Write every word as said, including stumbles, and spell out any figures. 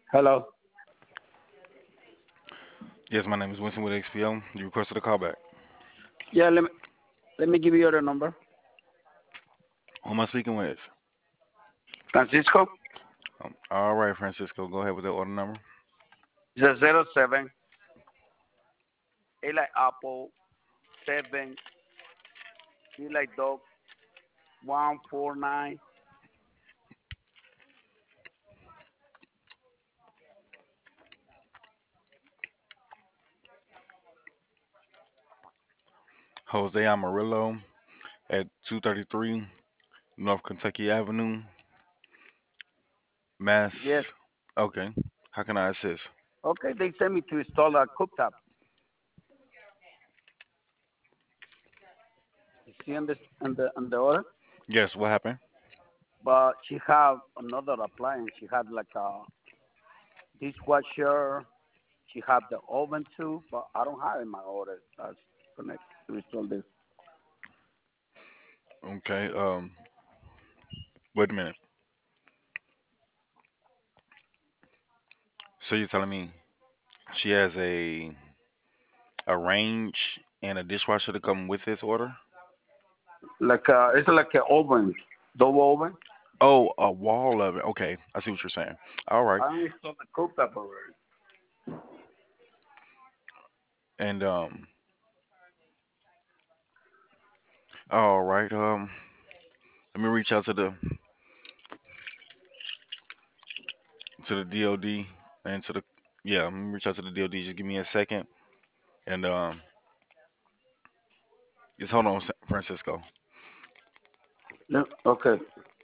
Hello. Yes, my name is Winston with X P O. You requested a callback. Yeah, let me let me give you your number. Who am I speaking with? Francisco. Um, all right, Francisco, go ahead with the order number. It's a zero seven. A like apple. Seven. D like dog. One four nine. Jose Amarillo at two thirty-three North Kentucky Avenue, Yes. Mass. Okay. How can I assist? Okay. They sent me to install a cooktop. You see on the on the on the order. Yes, what happened? But she have another appliance. She had like a dishwasher. She had the oven too, but I don't have in my order. That's connect to install this. Okay. Um, wait a minute. So you're telling me she has a a range and a dishwasher to come with this order? Like uh, it's like an oven, double oven. Oh, a wall of it. Okay, I see what you're saying. All right. I installed the cooktop already. And um, all right. Um, let me reach out to the to the D O D and to the yeah. Let me reach out to the D O D. Just give me a second. And um, just hold on, Sa- Francisco. Yeah, okay.